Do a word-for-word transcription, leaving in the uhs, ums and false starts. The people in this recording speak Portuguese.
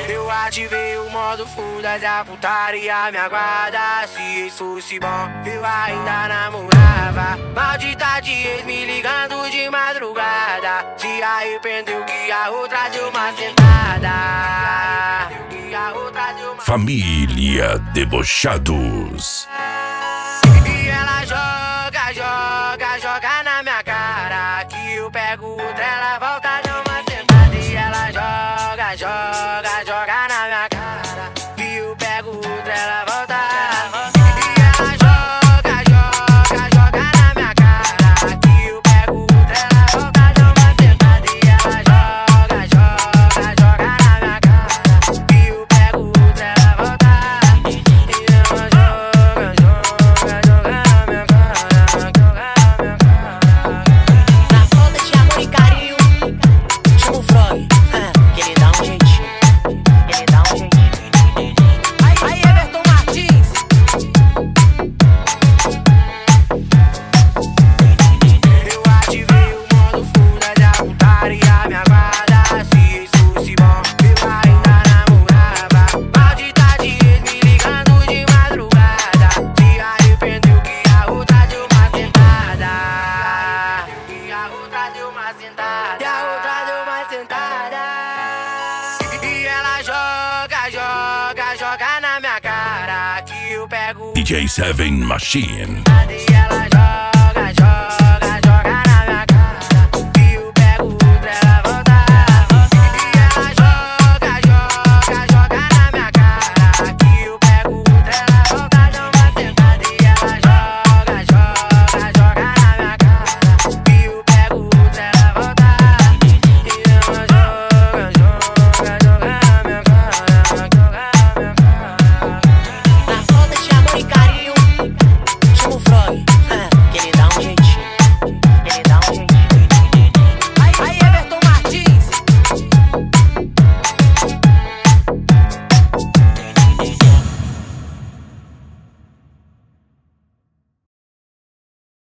Eu ativei o modo fuda da putaria, me aguarda. Se isso fosse bom, eu ainda namorava. Maldita de ex me ligando de madrugada. Se arrependeu que a outra deu uma sentada. Família Debochados. E ela joga, joga, joga na minha cara. Que eu pego outra, ela volta de uma sentada. E ela joga, joga, joga na minha cara. Que eu pego outra, ela volta. E ela joga, joga, joga na minha cara. Que eu pego outra, ela volta de uma sentada. E ela joga, joga, joga na minha cara. Que eu pego outra, ela volta. E ela joga, joga, joga na minha cara. Joga na minha cara. Na falta de amor e carinho, chama o Frog, que ele dá um jeitinho, ele dá um jeitinho. Aí, aí, Everton Martins. Eu ativei o modo fuda da putaria, me aguarda. Se isso fosse bom, eu ainda namorava. Maldita de ex me ligando de madrugada. Se arrependeu que a outra deu uma sentada. E a outra deu uma sentada. E a outra deu uma sentada. E ela joga, joga, joga na minha cara. Que eu pego D J Seven Machine. e ela joga.